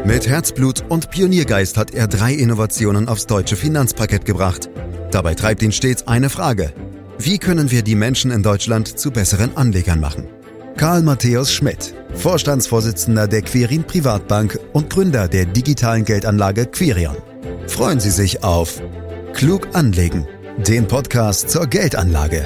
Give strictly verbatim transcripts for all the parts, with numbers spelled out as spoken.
Mit Herzblut und Pioniergeist hat er drei Innovationen aufs deutsche Finanzparkett gebracht. Dabei treibt ihn stets eine Frage: Wie können wir die Menschen in Deutschland zu besseren Anlegern machen? Karl Matthäus Schmidt, Vorstandsvorsitzender der Quirin Privatbank und Gründer der digitalen Geldanlage Quirion. Freuen Sie sich auf Klug anlegen, den Podcast zur Geldanlage.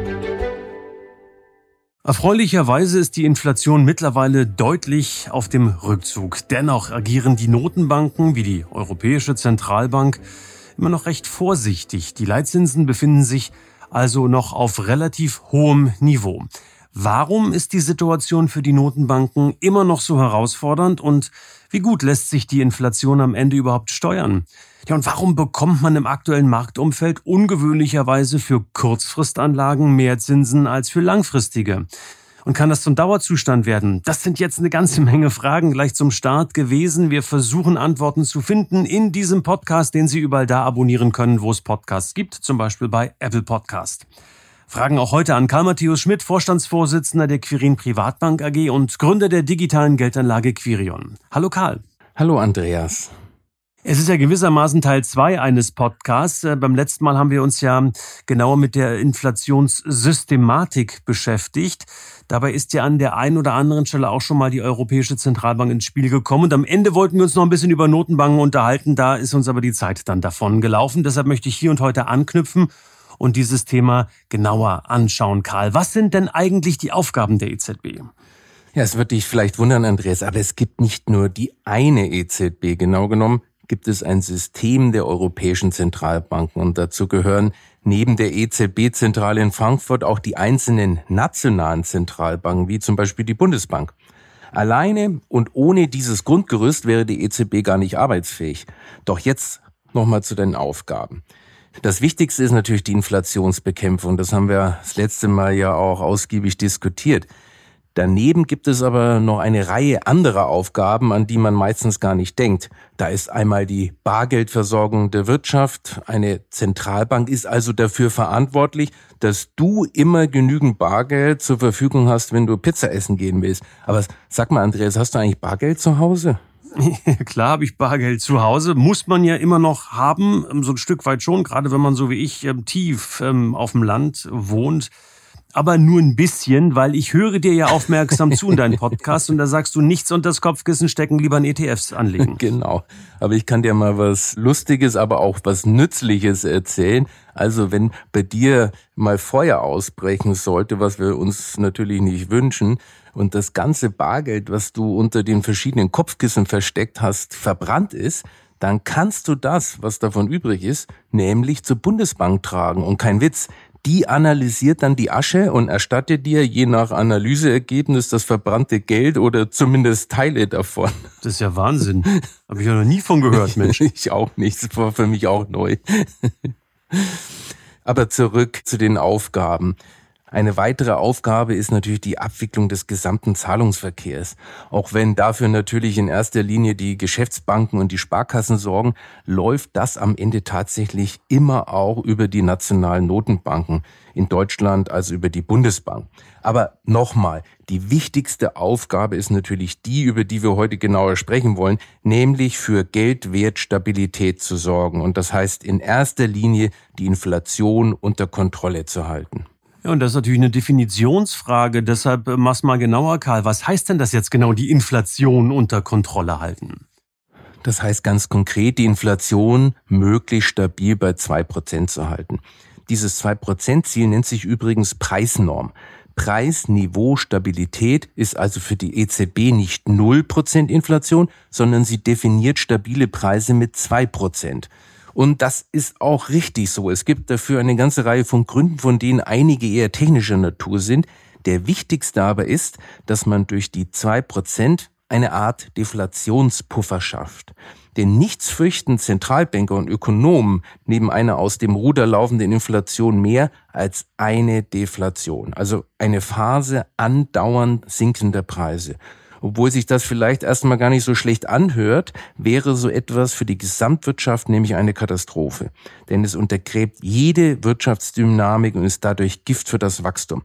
Erfreulicherweise ist die Inflation mittlerweile deutlich auf dem Rückzug. Dennoch agieren die Notenbanken wie die Europäische Zentralbank immer noch recht vorsichtig. Die Leitzinsen befinden sich also noch auf relativ hohem Niveau. Warum ist die Situation für die Notenbanken immer noch so herausfordernd und wie gut lässt sich die Inflation am Ende überhaupt steuern? Ja, und warum bekommt man im aktuellen Marktumfeld ungewöhnlicherweise für Kurzfristanlagen mehr Zinsen als für langfristige? Und kann das zum Dauerzustand werden? Das sind jetzt eine ganze Menge Fragen gleich zum Start gewesen. Wir versuchen Antworten zu finden in diesem Podcast, den Sie überall da abonnieren können, wo es Podcasts gibt, zum Beispiel bei Apple Podcast. Fragen auch heute an Karl Matthäus Schmidt, Vorstandsvorsitzender der Quirin Privatbank A G und Gründer der digitalen Geldanlage Quirion. Hallo Karl. Hallo Andreas. Es ist ja gewissermaßen Teil zwei eines Podcasts. Beim letzten Mal haben wir uns ja genauer mit der Inflationssystematik beschäftigt. Dabei ist ja an der einen oder anderen Stelle auch schon mal die Europäische Zentralbank ins Spiel gekommen. Und am Ende wollten wir uns noch ein bisschen über Notenbanken unterhalten. Da ist uns aber die Zeit dann davon gelaufen. Deshalb möchte ich hier und heute anknüpfen und dieses Thema genauer anschauen. Karl, was sind denn eigentlich die Aufgaben der E Z B? Ja, es wird dich vielleicht wundern, Andreas, aber es gibt nicht nur die eine E Z B. Genau genommen gibt es ein System der europäischen Zentralbanken und dazu gehören neben der E Z B-Zentrale in Frankfurt auch die einzelnen nationalen Zentralbanken, wie zum Beispiel die Bundesbank. Alleine und ohne dieses Grundgerüst wäre die E Z B gar nicht arbeitsfähig. Doch jetzt nochmal zu den Aufgaben. Das Wichtigste ist natürlich die Inflationsbekämpfung. Das haben wir das letzte Mal ja auch ausgiebig diskutiert. Daneben gibt es aber noch eine Reihe anderer Aufgaben, an die man meistens gar nicht denkt. Da ist einmal die Bargeldversorgung der Wirtschaft. Eine Zentralbank ist also dafür verantwortlich, dass du immer genügend Bargeld zur Verfügung hast, wenn du Pizza essen gehen willst. Aber sag mal, Andreas, hast du eigentlich Bargeld zu Hause? Klar habe ich Bargeld zu Hause, muss man ja immer noch haben, so ein Stück weit schon, gerade wenn man so wie ich tief auf dem Land wohnt. Aber nur ein bisschen, weil ich höre dir ja aufmerksam zu in deinem Podcast und da sagst du, nichts unter das Kopfkissen stecken, lieber in E T Fs anlegen. Genau, aber ich kann dir mal was Lustiges, aber auch was Nützliches erzählen. Also wenn bei dir mal Feuer ausbrechen sollte, was wir uns natürlich nicht wünschen, und das ganze Bargeld, was du unter den verschiedenen Kopfkissen versteckt hast, verbrannt ist, dann kannst du das, was davon übrig ist, nämlich zur Bundesbank tragen. Und kein Witz, die analysiert dann die Asche und erstattet dir je nach Analyseergebnis das verbrannte Geld oder zumindest Teile davon. Das ist ja Wahnsinn. Habe ich ja noch nie von gehört, Mensch. Ich auch nicht. Das war für mich auch neu. Aber zurück zu den Aufgaben. Eine weitere Aufgabe ist natürlich die Abwicklung des gesamten Zahlungsverkehrs. Auch wenn dafür natürlich in erster Linie die Geschäftsbanken und die Sparkassen sorgen, läuft das am Ende tatsächlich immer auch über die nationalen Notenbanken. In Deutschland also über die Bundesbank. Aber nochmal, die wichtigste Aufgabe ist natürlich die, über die wir heute genauer sprechen wollen, nämlich für Geldwertstabilität zu sorgen. Und das heißt in erster Linie die Inflation unter Kontrolle zu halten. Ja, und das ist natürlich eine Definitionsfrage. Deshalb mach's mal genauer, Karl. Was heißt denn das jetzt genau, die Inflation unter Kontrolle halten? Das heißt ganz konkret, die Inflation möglichst stabil bei zwei Prozent zu halten. Dieses zwei Prozent Ziel nennt sich übrigens Preisnorm. Preisniveau-Stabilität ist also für die E Z B nicht null Prozent Inflation, sondern sie definiert stabile Preise mit zwei Prozent. Und das ist auch richtig so. Es gibt dafür eine ganze Reihe von Gründen, von denen einige eher technischer Natur sind. Der wichtigste aber ist, dass man durch die zwei Prozent eine Art Deflationspuffer schafft. Denn nichts fürchten Zentralbanker und Ökonomen neben einer aus dem Ruder laufenden Inflation mehr als eine Deflation. Also eine Phase andauernd sinkender Preise. Obwohl sich das vielleicht erstmal gar nicht so schlecht anhört, wäre so etwas für die Gesamtwirtschaft nämlich eine Katastrophe. Denn es untergräbt jede Wirtschaftsdynamik und ist dadurch Gift für das Wachstum.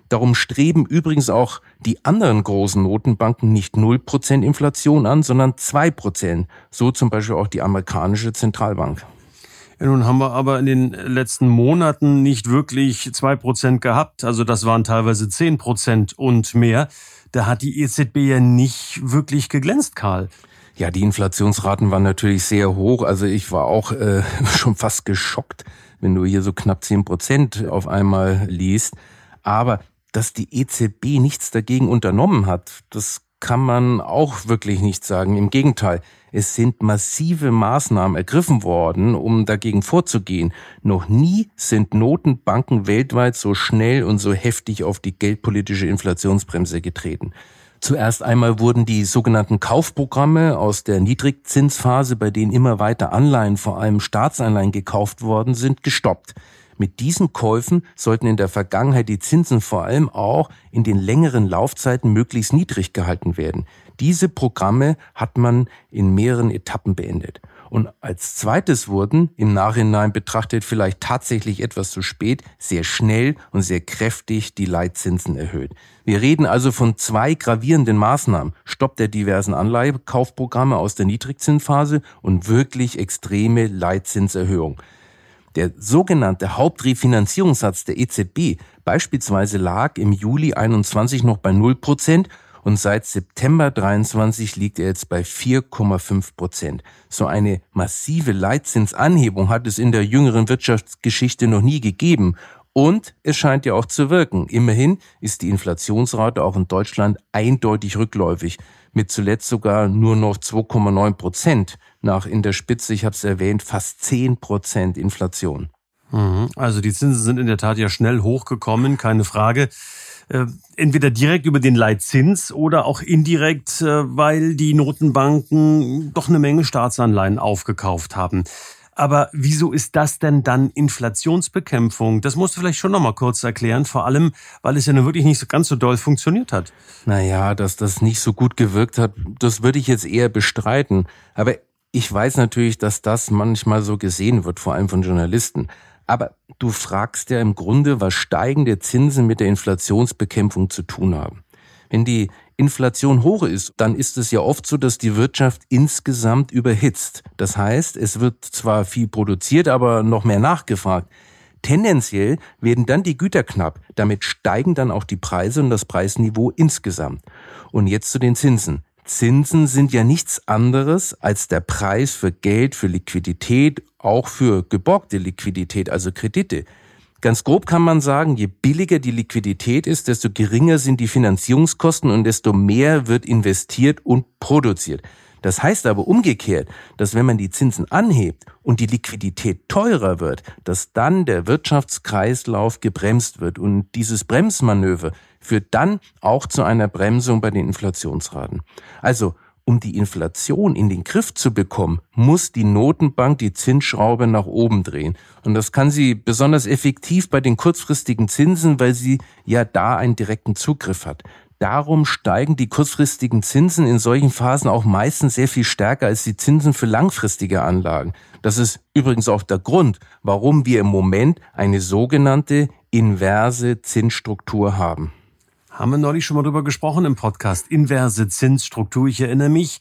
Darum streben übrigens auch die anderen großen Notenbanken nicht null Prozent Inflation an, sondern zwei Prozent. So zum Beispiel auch die amerikanische Zentralbank. Ja, nun haben wir aber in den letzten Monaten nicht wirklich zwei Prozent gehabt. Also das waren teilweise zehn Prozent und mehr. Da hat die E Z B ja nicht wirklich geglänzt, Karl. Ja, die Inflationsraten waren natürlich sehr hoch. Also ich war auch äh, schon fast geschockt, wenn du hier so knapp zehn Prozent auf einmal liest. Aber dass die E Z B nichts dagegen unternommen hat, das kann man auch wirklich nicht sagen. Im Gegenteil, es sind massive Maßnahmen ergriffen worden, um dagegen vorzugehen. Noch nie sind Notenbanken weltweit so schnell und so heftig auf die geldpolitische Inflationsbremse getreten. Zuerst einmal wurden die sogenannten Kaufprogramme aus der Niedrigzinsphase, bei denen immer weiter Anleihen, vor allem Staatsanleihen, gekauft worden sind, gestoppt. Mit diesen Käufen sollten in der Vergangenheit die Zinsen vor allem auch in den längeren Laufzeiten möglichst niedrig gehalten werden. Diese Programme hat man in mehreren Etappen beendet. Und als zweites wurden, im Nachhinein betrachtet vielleicht tatsächlich etwas zu spät, sehr schnell und sehr kräftig die Leitzinsen erhöht. Wir reden also von zwei gravierenden Maßnahmen: Stopp der diversen Anleihekaufprogramme aus der Niedrigzinsphase und wirklich extreme Leitzinserhöhung. Der sogenannte Hauptrefinanzierungssatz der E Z B beispielsweise lag im Juli einundzwanzig noch bei null Prozent und seit September dreiundzwanzig liegt er jetzt bei vier Komma fünf Prozent. So eine massive Leitzinsanhebung hat es in der jüngeren Wirtschaftsgeschichte noch nie gegeben. Und es scheint ja auch zu wirken. Immerhin ist die Inflationsrate auch in Deutschland eindeutig rückläufig, mit zuletzt sogar nur noch zwei Komma neun Prozent. Nach in der Spitze, ich habe es erwähnt, fast zehn Prozent Inflation. Also die Zinsen sind in der Tat ja schnell hochgekommen, keine Frage. Entweder direkt über den Leitzins oder auch indirekt, weil die Notenbanken doch eine Menge Staatsanleihen aufgekauft haben. Aber wieso ist das denn dann Inflationsbekämpfung? Das musst du vielleicht schon noch mal kurz erklären, vor allem, weil es ja nun wirklich nicht so ganz so doll funktioniert hat. Naja, dass das nicht so gut gewirkt hat, das würde ich jetzt eher bestreiten. Aber ich weiß natürlich, dass das manchmal so gesehen wird, vor allem von Journalisten. Aber du fragst ja im Grunde, was steigende Zinsen mit der Inflationsbekämpfung zu tun haben. Wenn die Inflation hoch ist, dann ist es ja oft so, dass die Wirtschaft insgesamt überhitzt. Das heißt, es wird zwar viel produziert, aber noch mehr nachgefragt. Tendenziell werden dann die Güter knapp. Damit steigen dann auch die Preise und das Preisniveau insgesamt. Und jetzt zu den Zinsen. Zinsen sind ja nichts anderes als der Preis für Geld, für Liquidität, auch für geborgte Liquidität, also Kredite. Ganz grob kann man sagen, je billiger die Liquidität ist, desto geringer sind die Finanzierungskosten und desto mehr wird investiert und produziert. Das heißt aber umgekehrt, dass wenn man die Zinsen anhebt und die Liquidität teurer wird, dass dann der Wirtschaftskreislauf gebremst wird. Und dieses Bremsmanöver führt dann auch zu einer Bremsung bei den Inflationsraten. Also, um die Inflation in den Griff zu bekommen, muss die Notenbank die Zinsschraube nach oben drehen. Und das kann sie besonders effektiv bei den kurzfristigen Zinsen, weil sie ja da einen direkten Zugriff hat. Darum steigen die kurzfristigen Zinsen in solchen Phasen auch meistens sehr viel stärker als die Zinsen für langfristige Anlagen. Das ist übrigens auch der Grund, warum wir im Moment eine sogenannte inverse Zinsstruktur haben. Haben wir neulich schon mal drüber gesprochen im Podcast. Inverse Zinsstruktur, ich erinnere mich.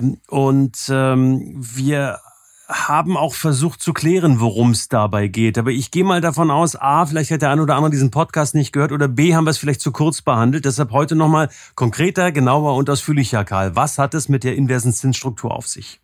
Und ähm, wir haben auch versucht zu klären, worum es dabei geht. Aber ich gehe mal davon aus, A, vielleicht hat der eine oder andere diesen Podcast nicht gehört oder B, haben wir es vielleicht zu kurz behandelt. Deshalb heute nochmal konkreter, genauer und ausführlicher, Karl. Was hat es mit der inversen Zinsstruktur auf sich?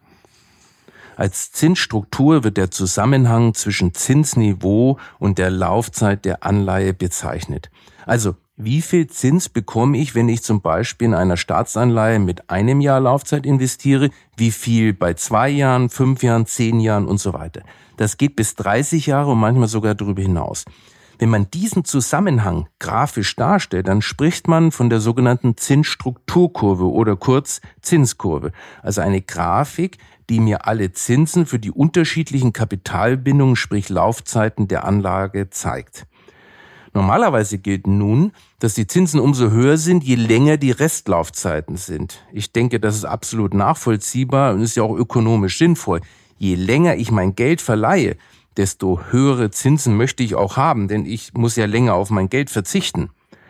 Als Zinsstruktur wird der Zusammenhang zwischen Zinsniveau und der Laufzeit der Anleihe bezeichnet. Also, wie viel Zins bekomme ich, wenn ich zum Beispiel in einer Staatsanleihe mit einem Jahr Laufzeit investiere? Wie viel bei zwei Jahren, fünf Jahren, zehn Jahren und so weiter? Das geht bis dreißig Jahre und manchmal sogar darüber hinaus. Wenn man diesen Zusammenhang grafisch darstellt, dann spricht man von der sogenannten Zinsstrukturkurve oder kurz Zinskurve. Also eine Grafik, die mir alle Zinsen für die unterschiedlichen Kapitalbindungen, sprich Laufzeiten der Anlage zeigt. Normalerweise gilt nun, dass die Zinsen umso höher sind, je länger die Restlaufzeiten sind. Ich denke, das ist absolut nachvollziehbar und ist ja auch ökonomisch sinnvoll. Je länger ich mein Geld verleihe, desto höhere Zinsen möchte ich auch haben, denn ich muss ja länger auf mein Geld verzichten.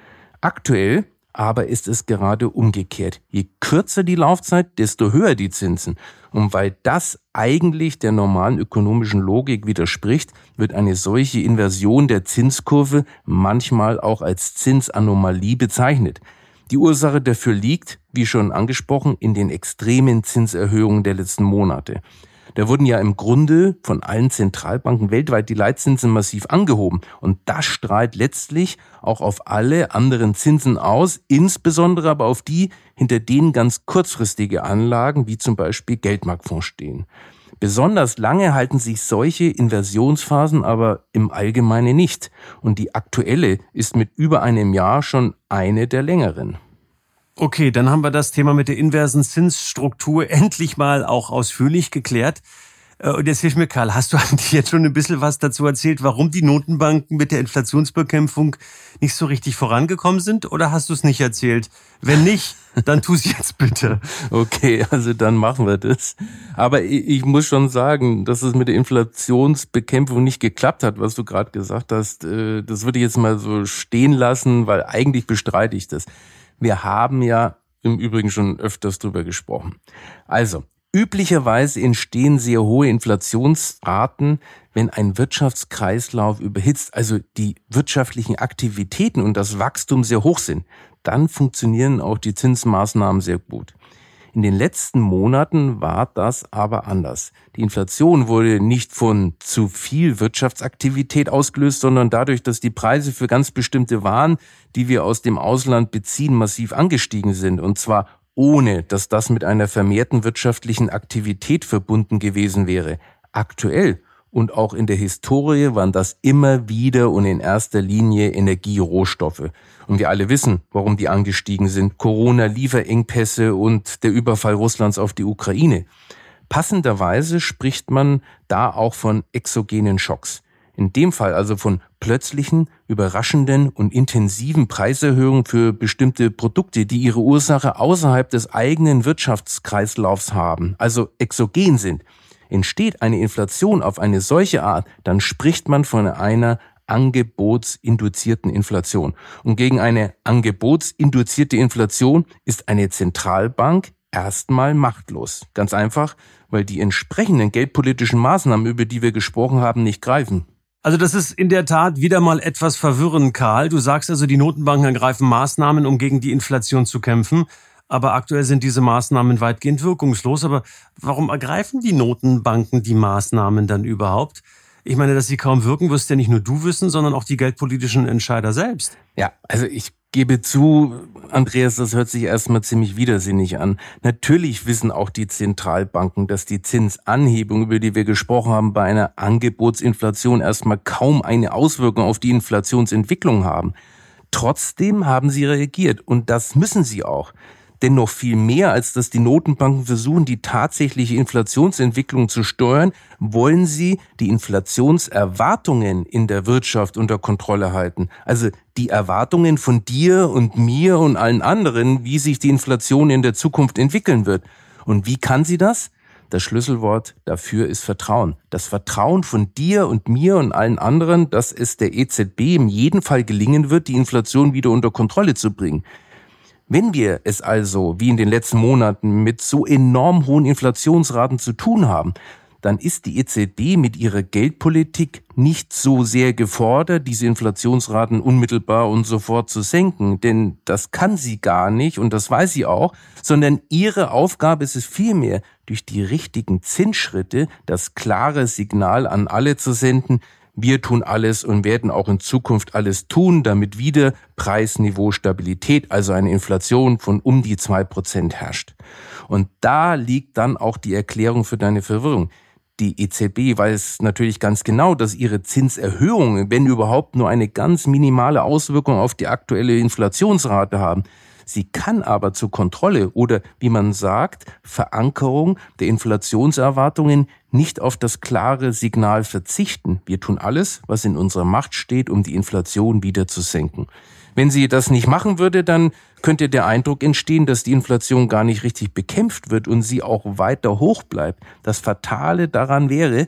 Aktuell aber ist es gerade umgekehrt. Je kürzer die Laufzeit, desto höher die Zinsen. Und weil das eigentlich der normalen ökonomischen Logik widerspricht, wird eine solche Inversion der Zinskurve manchmal auch als Zinsanomalie bezeichnet. Die Ursache dafür liegt, wie schon angesprochen, in den extremen Zinserhöhungen der letzten Monate. Da wurden ja im Grunde von allen Zentralbanken weltweit die Leitzinsen massiv angehoben. Und das strahlt letztlich auch auf alle anderen Zinsen aus, insbesondere aber auf die, hinter denen ganz kurzfristige Anlagen wie zum Beispiel Geldmarktfonds stehen. Besonders lange halten sich solche Inversionsphasen aber im Allgemeinen nicht. Und die aktuelle ist mit über einem Jahr schon eine der längeren. Okay, dann haben wir das Thema mit der inversen Zinsstruktur endlich mal auch ausführlich geklärt. Und jetzt hilf mir, Karl, hast du eigentlich jetzt schon ein bisschen was dazu erzählt, warum die Notenbanken mit der Inflationsbekämpfung nicht so richtig vorangekommen sind? Oder hast du es nicht erzählt? Wenn nicht, dann tu es jetzt bitte. Okay, also dann machen wir das. Aber ich muss schon sagen, dass es mit der Inflationsbekämpfung nicht geklappt hat, was du gerade gesagt hast. Das würde ich jetzt mal so stehen lassen, weil eigentlich bestreite ich das. Wir haben ja im Übrigen schon öfters drüber gesprochen. Also, üblicherweise entstehen sehr hohe Inflationsraten, wenn ein Wirtschaftskreislauf überhitzt, also die wirtschaftlichen Aktivitäten und das Wachstum sehr hoch sind. Dann funktionieren auch die Zinsmaßnahmen sehr gut. In den letzten Monaten war das aber anders. Die Inflation wurde nicht von zu viel Wirtschaftsaktivität ausgelöst, sondern dadurch, dass die Preise für ganz bestimmte Waren, die wir aus dem Ausland beziehen, massiv angestiegen sind. Und zwar ohne, dass das mit einer vermehrten wirtschaftlichen Aktivität verbunden gewesen wäre. Aktuell und auch in der Historie waren das immer wieder und in erster Linie Energierohstoffe. Und wir alle wissen, warum die angestiegen sind. Corona, Lieferengpässe und der Überfall Russlands auf die Ukraine. Passenderweise spricht man da auch von exogenen Schocks. In dem Fall also von plötzlichen, überraschenden und intensiven Preiserhöhungen für bestimmte Produkte, die ihre Ursache außerhalb des eigenen Wirtschaftskreislaufs haben, also exogen sind. Entsteht eine Inflation auf eine solche Art, dann spricht man von einer angebotsinduzierten Inflation. Und gegen eine angebotsinduzierte Inflation ist eine Zentralbank erstmal machtlos. Ganz einfach, weil die entsprechenden geldpolitischen Maßnahmen, über die wir gesprochen haben, nicht greifen. Also das ist in der Tat wieder mal etwas verwirrend, Karl. Du sagst also, die Notenbanken ergreifen Maßnahmen, um gegen die Inflation zu kämpfen. Aber aktuell sind diese Maßnahmen weitgehend wirkungslos. Aber warum ergreifen die Notenbanken die Maßnahmen dann überhaupt? Ich meine, dass sie kaum wirken, wirst ja nicht nur du wissen, sondern auch die geldpolitischen Entscheider selbst. Ja, also ich gebe zu, Andreas, das hört sich erstmal ziemlich widersinnig an. Natürlich wissen auch die Zentralbanken, dass die Zinsanhebung, über die wir gesprochen haben, bei einer Angebotsinflation erstmal kaum eine Auswirkung auf die Inflationsentwicklung haben. Trotzdem haben sie reagiert und das müssen sie auch. Denn noch viel mehr, als dass die Notenbanken versuchen, die tatsächliche Inflationsentwicklung zu steuern, wollen sie die Inflationserwartungen in der Wirtschaft unter Kontrolle halten. Also die Erwartungen von dir und mir und allen anderen, wie sich die Inflation in der Zukunft entwickeln wird. Und wie kann sie das? Das Schlüsselwort dafür ist Vertrauen. Das Vertrauen von dir und mir und allen anderen, dass es der E Z B in jedem Fall gelingen wird, die Inflation wieder unter Kontrolle zu bringen. Wenn wir es also, wie in den letzten Monaten, mit so enorm hohen Inflationsraten zu tun haben, dann ist die E Z B mit ihrer Geldpolitik nicht so sehr gefordert, diese Inflationsraten unmittelbar und sofort zu senken. Denn das kann sie gar nicht und das weiß sie auch, sondern ihre Aufgabe ist es vielmehr, durch die richtigen Zinsschritte das klare Signal an alle zu senden: Wir tun alles und werden auch in Zukunft alles tun, damit wieder Preisniveaustabilität, also eine Inflation von um die zwei Prozent herrscht. Und da liegt dann auch die Erklärung für deine Verwirrung. Die E Z B weiß natürlich ganz genau, dass ihre Zinserhöhungen, wenn überhaupt, nur eine ganz minimale Auswirkung auf die aktuelle Inflationsrate haben. Sie kann aber zur Kontrolle oder, wie man sagt, Verankerung der Inflationserwartungen nicht auf das klare Signal verzichten. Wir tun alles, was in unserer Macht steht, um die Inflation wieder zu senken. Wenn sie das nicht machen würde, dann könnte der Eindruck entstehen, dass die Inflation gar nicht richtig bekämpft wird und sie auch weiter hoch bleibt. Das Fatale daran wäre,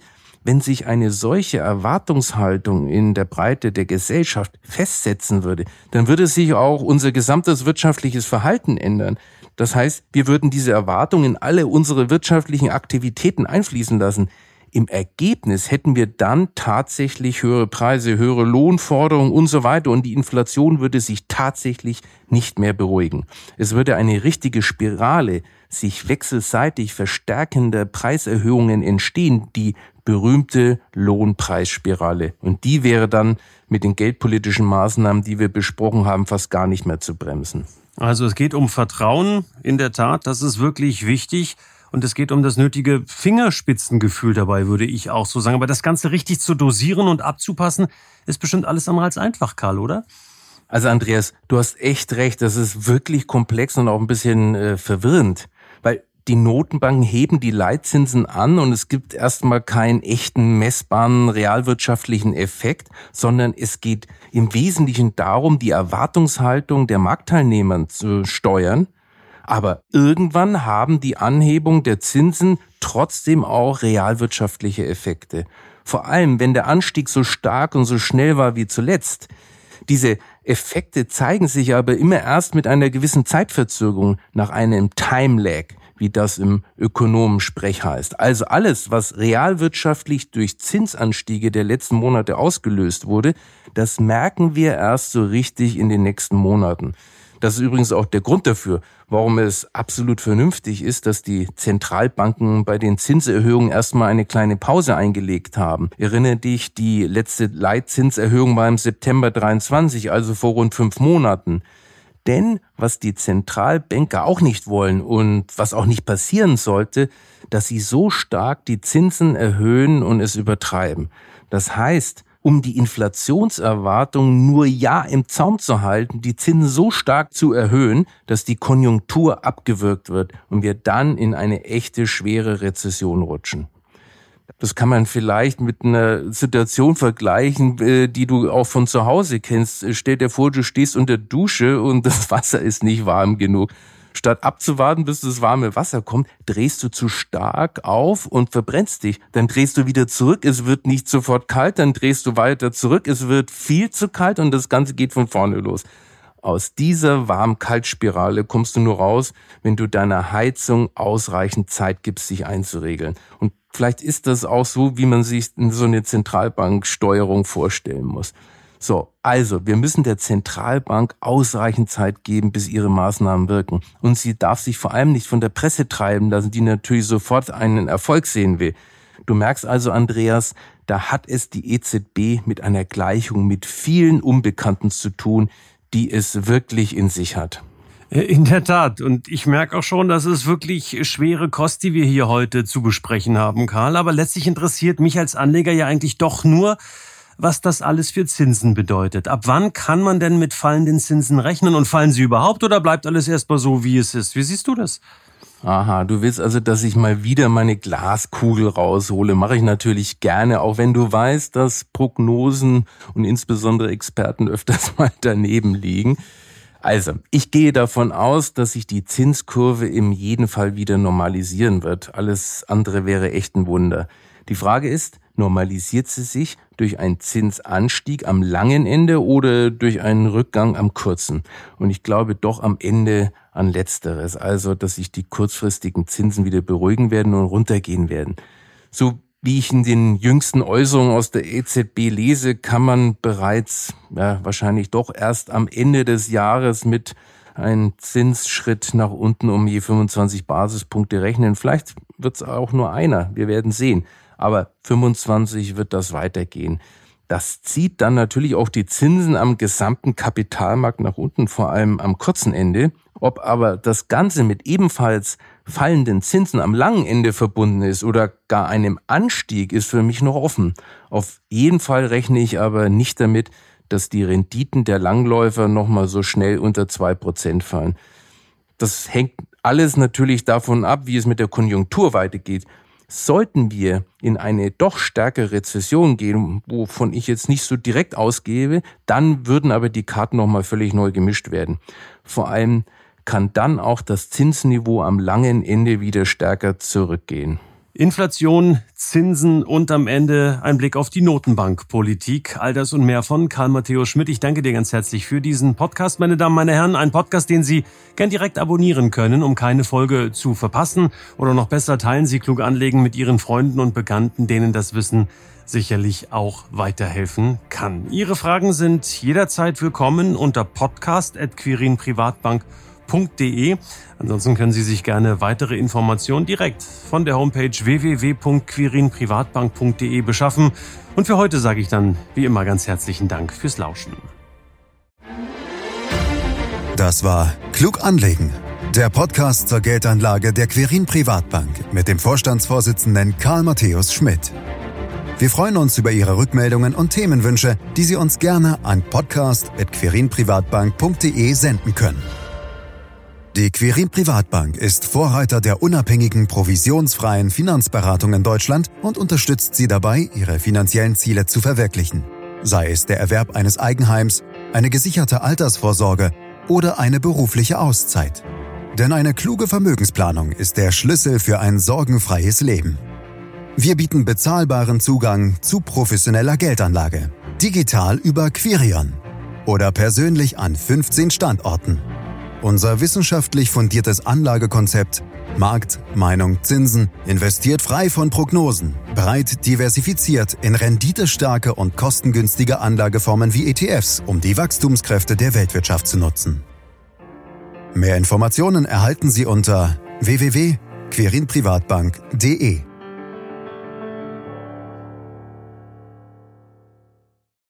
wenn sich eine solche Erwartungshaltung in der Breite der Gesellschaft festsetzen würde, dann würde sich auch unser gesamtes wirtschaftliches Verhalten ändern. Das heißt, wir würden diese Erwartungen in alle unsere wirtschaftlichen Aktivitäten einfließen lassen. Im Ergebnis hätten wir dann tatsächlich höhere Preise, höhere Lohnforderungen und so weiter und die Inflation würde sich tatsächlich nicht mehr beruhigen. Es würde eine richtige Spirale sich wechselseitig verstärkender Preiserhöhungen entstehen, die berühmte Lohnpreisspirale. Und die wäre dann mit den geldpolitischen Maßnahmen, die wir besprochen haben, fast gar nicht mehr zu bremsen. Also es geht um Vertrauen, in der Tat, das ist wirklich wichtig. Und es geht um das nötige Fingerspitzengefühl dabei, würde ich auch so sagen. Aber das Ganze richtig zu dosieren und abzupassen, ist bestimmt alles andere als einfach, Karl, oder? Also Andreas, du hast echt recht, das ist wirklich komplex und auch ein bisschen äh, verwirrend. Weil die Notenbanken heben die Leitzinsen an und es gibt erstmal keinen echten messbaren realwirtschaftlichen Effekt, sondern es geht im Wesentlichen darum, die Erwartungshaltung der Marktteilnehmer zu steuern. Aber irgendwann haben die Anhebung der Zinsen trotzdem auch realwirtschaftliche Effekte. Vor allem, wenn der Anstieg so stark und so schnell war wie zuletzt. Diese Effekte zeigen sich aber immer erst mit einer gewissen Zeitverzögerung nach einem Time-Lag, wie das im Ökonomensprech heißt. Also alles, was realwirtschaftlich durch Zinsanstiege der letzten Monate ausgelöst wurde, das merken wir erst so richtig in den nächsten Monaten. Das ist übrigens auch der Grund dafür, warum es absolut vernünftig ist, dass die Zentralbanken bei den Zinserhöhungen erstmal eine kleine Pause eingelegt haben. Erinnere dich, die letzte Leitzinserhöhung war im September dreiundzwanzig, also vor rund fünf Monaten. Denn was die Zentralbanker auch nicht wollen und was auch nicht passieren sollte, dass sie so stark die Zinsen erhöhen und es übertreiben. Das heißt, um die Inflationserwartungen nur ja im Zaum zu halten, die Zinsen so stark zu erhöhen, dass die Konjunktur abgewürgt wird und wir dann in eine echte schwere Rezession rutschen. Das kann man vielleicht mit einer Situation vergleichen, die du auch von zu Hause kennst. Stell dir vor, du stehst unter der Dusche und das Wasser ist nicht warm genug. Statt abzuwarten, bis das warme Wasser kommt, drehst du zu stark auf und verbrennst dich. Dann drehst du wieder zurück, es wird nicht sofort kalt, dann drehst du weiter zurück, es wird viel zu kalt und das Ganze geht von vorne los. Aus dieser Warm-Kalt-Spirale kommst du nur raus, wenn du deiner Heizung ausreichend Zeit gibst, sich einzuregeln. Und vielleicht ist das auch so, wie man sich so eine Zentralbanksteuerung vorstellen muss. So, also, wir müssen der Zentralbank ausreichend Zeit geben, bis ihre Maßnahmen wirken. Und sie darf sich vor allem nicht von der Presse treiben lassen, die natürlich sofort einen Erfolg sehen will. Du merkst also, Andreas, da hat es die E Z B mit einer Gleichung mit vielen Unbekannten zu tun, die es wirklich in sich hat. In der Tat. Und ich merke auch schon, dass es wirklich schwere Kost, die wir hier heute zu besprechen haben, Karl. Aber letztlich interessiert mich als Anleger ja eigentlich doch nur, was das alles für Zinsen bedeutet. Ab wann kann man denn mit fallenden Zinsen rechnen? Und fallen sie überhaupt oder bleibt alles erstmal so, wie es ist? Wie siehst du das? Aha, du willst also, dass ich mal wieder meine Glaskugel raushole. Mache ich natürlich gerne, auch wenn du weißt, dass Prognosen und insbesondere Experten öfters mal daneben liegen. Also, ich gehe davon aus, dass sich die Zinskurve in jedem Fall wieder normalisieren wird. Alles andere wäre echt ein Wunder. Die Frage ist, normalisiert sie sich durch einen Zinsanstieg am langen Ende oder durch einen Rückgang am kurzen? Und ich glaube doch am Ende an Letzteres, also dass sich die kurzfristigen Zinsen wieder beruhigen werden und runtergehen werden. So wie ich in den jüngsten Äußerungen aus der E Z B lese, kann man bereits ja, wahrscheinlich doch erst am Ende des Jahres mit einem Zinsschritt nach unten um je fünfundzwanzig Basispunkte rechnen. Vielleicht wird es auch nur einer, wir werden sehen. Aber fünfundzwanzig wird das weitergehen. Das zieht dann natürlich auch die Zinsen am gesamten Kapitalmarkt nach unten, vor allem am kurzen Ende. Ob aber das Ganze mit ebenfalls fallenden Zinsen am langen Ende verbunden ist oder gar einem Anstieg, ist für mich noch offen. Auf jeden Fall rechne ich aber nicht damit, dass die Renditen der Langläufer nochmal so schnell unter zwei Prozent fallen. Das hängt alles natürlich davon ab, wie es mit der Konjunktur weitergeht. Sollten wir in eine doch stärkere Rezession gehen, wovon ich jetzt nicht so direkt ausgehe, dann würden aber die Karten nochmal völlig neu gemischt werden. Vor allem kann dann auch das Zinsniveau am langen Ende wieder stärker zurückgehen. Inflation, Zinsen und am Ende ein Blick auf die Notenbankpolitik. All das und mehr von Karl Matthäus Schmidt. Ich danke dir ganz herzlich für diesen Podcast, meine Damen, meine Herren. Ein Podcast, den Sie gern direkt abonnieren können, um keine Folge zu verpassen. Oder noch besser, teilen Sie Klug anlegen mit Ihren Freunden und Bekannten, denen das Wissen sicherlich auch weiterhelfen kann. Ihre Fragen sind jederzeit willkommen unter podcast at quirin privatbank punkt de. Ansonsten können Sie sich gerne weitere Informationen direkt von der Homepage w w w punkt quirin privatbank punkt de beschaffen. Und für heute sage ich dann wie immer ganz herzlichen Dank fürs Lauschen. Das war Klug anlegen, der Podcast zur Geldanlage der Quirin Privatbank mit dem Vorstandsvorsitzenden Karl Matthäus Schmidt. Wir freuen uns über Ihre Rückmeldungen und Themenwünsche, die Sie uns gerne an podcast at quirin privatbank punkt de senden können. Die Quirin Privatbank ist Vorreiter der unabhängigen, provisionsfreien Finanzberatung in Deutschland und unterstützt Sie dabei, Ihre finanziellen Ziele zu verwirklichen. Sei es der Erwerb eines Eigenheims, eine gesicherte Altersvorsorge oder eine berufliche Auszeit. Denn eine kluge Vermögensplanung ist der Schlüssel für ein sorgenfreies Leben. Wir bieten bezahlbaren Zugang zu professioneller Geldanlage, digital über Quirion oder persönlich an fünfzehn Standorten. Unser wissenschaftlich fundiertes Anlagekonzept Markt, Meinung, Zinsen investiert frei von Prognosen, breit diversifiziert in renditestarke und kostengünstige Anlageformen wie E T Fs, um die Wachstumskräfte der Weltwirtschaft zu nutzen. Mehr Informationen erhalten Sie unter w w w punkt quirin privatbank punkt de.